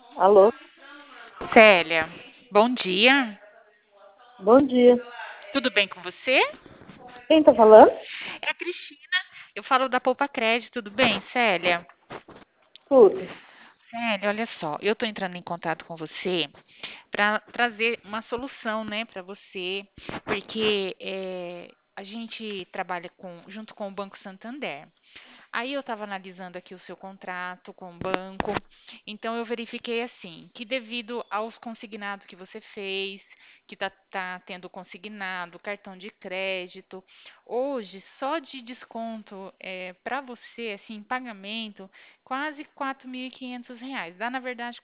Alô, Célia, bom dia. bom dia. Tudo bem com você? Quem tá falando? É a Cristina. Eu falo da Poupa Crédito, tudo bem, Célia? Tudo. Célia, olha só, eu estou entrando em contato com você para trazer uma solução, né, para você, porque a gente trabalha junto com o Banco Santander. Aí eu estava analisando aqui o seu contrato com o banco, então eu verifiquei assim, que devido aos consignados que você fez, que tá tendo consignado, cartão de crédito, hoje só de desconto para você, assim, em pagamento, quase R$ 4.500. Dá, na verdade,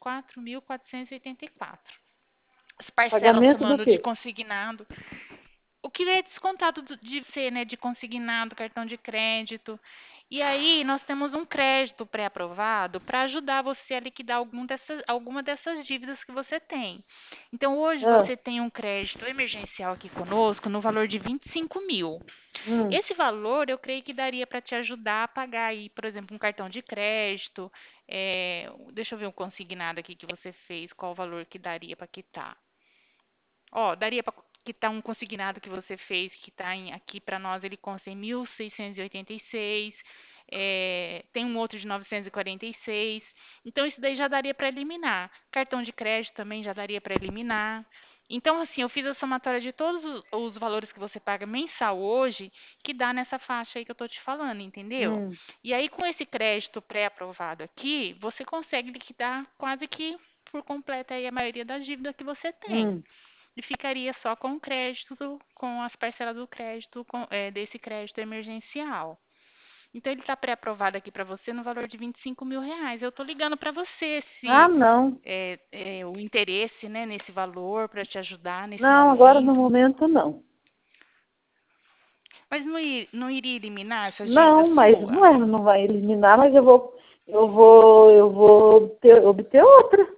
4.484. As parcelas Pagamento do somando de quê? consignado, o que é descontado de você, né, de consignado, cartão de crédito. E aí nós temos um crédito pré-aprovado para ajudar você a liquidar alguma dessas dívidas que você tem. Então hoje Ah, você tem um crédito emergencial aqui conosco no valor de 25 mil. hum, Esse valor eu creio que daria para te ajudar a pagar aí, por exemplo, um cartão de crédito. Deixa eu ver um consignado aqui que você fez, qual o valor que daria para quitar. Ó, daria para quitar um consignado que você fez, que está aqui para nós, ele consta em 1.686. Tem um outro de 946. Então, isso daí já daria para eliminar. Cartão de crédito também já daria para eliminar. Então, assim, eu fiz a somatória de todos os valores que você paga mensal hoje, que dá nessa faixa aí que eu estou te falando, entendeu? hum, E aí, com esse crédito pré-aprovado aqui, você consegue liquidar quase que por completo aí a maioria das dívidas que você tem hum, e ficaria só com o crédito, com as parcelas do crédito, desse crédito emergencial. Então, ele está pré-aprovado aqui para você no valor de R$ 25.000. Eu estou ligando para você Ah, se não. o interesse, né, nesse valor para te ajudar nesse Não, agora no momento. momento não. Mas não iria eliminar essas dívidas Não, mas suas? não é, não vai eliminar, mas eu vou obter outra.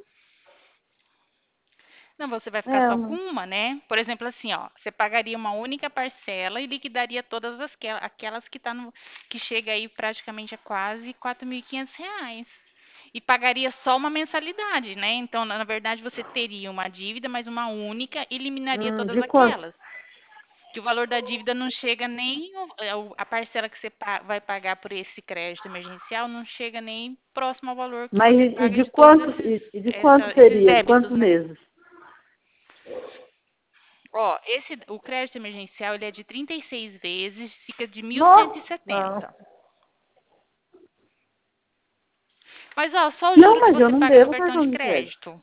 Não, você vai ficar É, só com uma, né? Por exemplo, assim, ó, você pagaria uma única parcela e liquidaria todas aquelas que chega aí praticamente a quase R$ 4.500. E pagaria só uma mensalidade, né? Então, na verdade, você teria uma dívida, mas uma única, e eliminaria todas de quanto? aquelas. Que o valor da dívida não chega nem a parcela que você vai pagar por esse crédito emergencial não chega nem próximo ao valor que Mas você e paga de de todos quanto, e de quanto esses seria? De débitos, quantos né? meses? Ó, o crédito emergencial ele é de 36 vezes, fica de mil cento e Nossa, não. setenta. Mas ó, só o Não, juro que mas eu você não paga no devo cartão de cartão de crédito. crédito.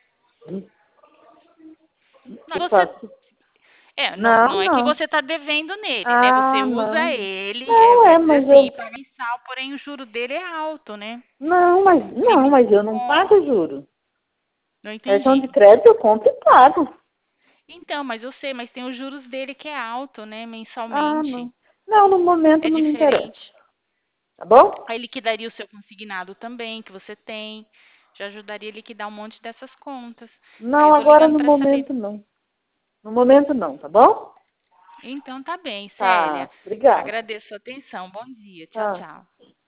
Não, Eu faço. não Não, é que não. você está devendo nele, né? Você Ah, usa não. ele, Não, vai é, dizer mas assim, eu. paga mensal, porém o juro dele é alto, né? Não, Limite mas de eu não pago compra. juro. Não Cartão entendi. de crédito eu compro e pago. Então, mas eu sei, mas tem os juros dele que é alto, né? Ah, Mensalmente. não. Não, no momento É não me interessa. diferente. Tá bom? Aí liquidaria o seu consignado também, que você tem. Já ajudaria a liquidar um monte dessas contas. Aí Não, eu tô agora ligando no para saber. momento não. No momento não, tá bom? Então tá bem, Célia. Tá, obrigada. Agradeço a sua atenção. Bom dia. Tchau, Tá. tchau.